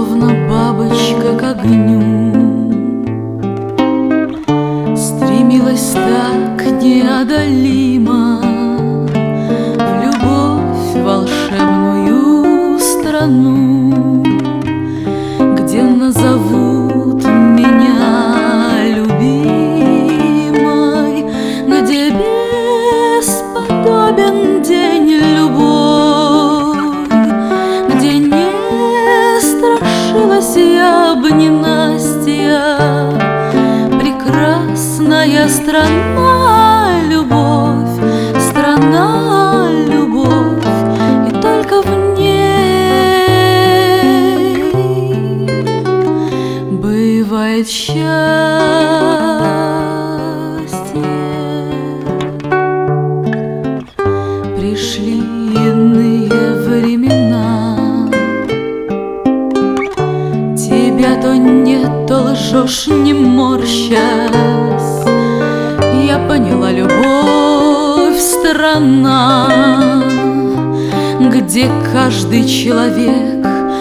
словно бабочка к огню, стремилась так неодолимо в любовь волшебную страну, где назовут меня любимой, где бесподобен день любовь, где не страшилась я бы ненастья. Прекрасная страна, любовь, страна, любовь, и только в ней бывает счастье. Пришли иные времена, тебя то нет, то лжешь, не морщась. Я поняла, любовь — страна, где каждый человек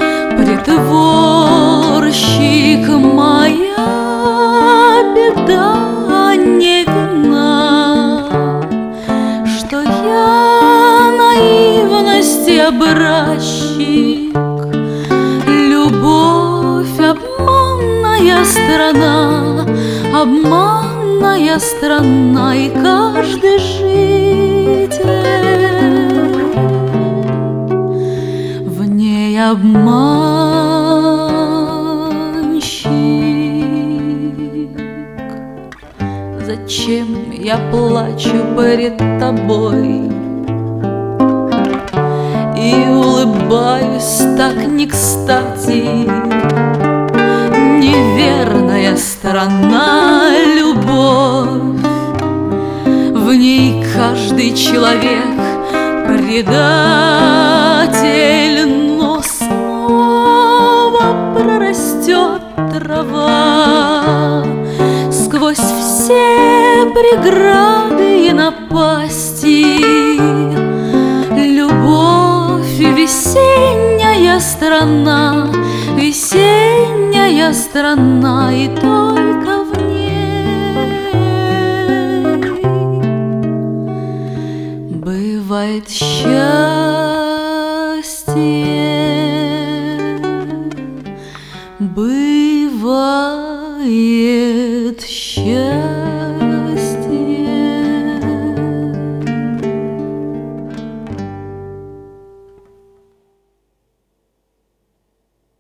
притворщик. Моя беда не вина, что я наивности образчик. Любовь — обманная страна, обманная страна, и каждый житель в ней обманщик. Зачем я плачу перед тобой и улыбаюсь так не кстати? Неверная страна, любовь, в ней каждый человек предатель, но снова прорастет трава сквозь все преграды и напасти. Любовь — весенняя страна, весенняя страна, и только в ней бывает счастье.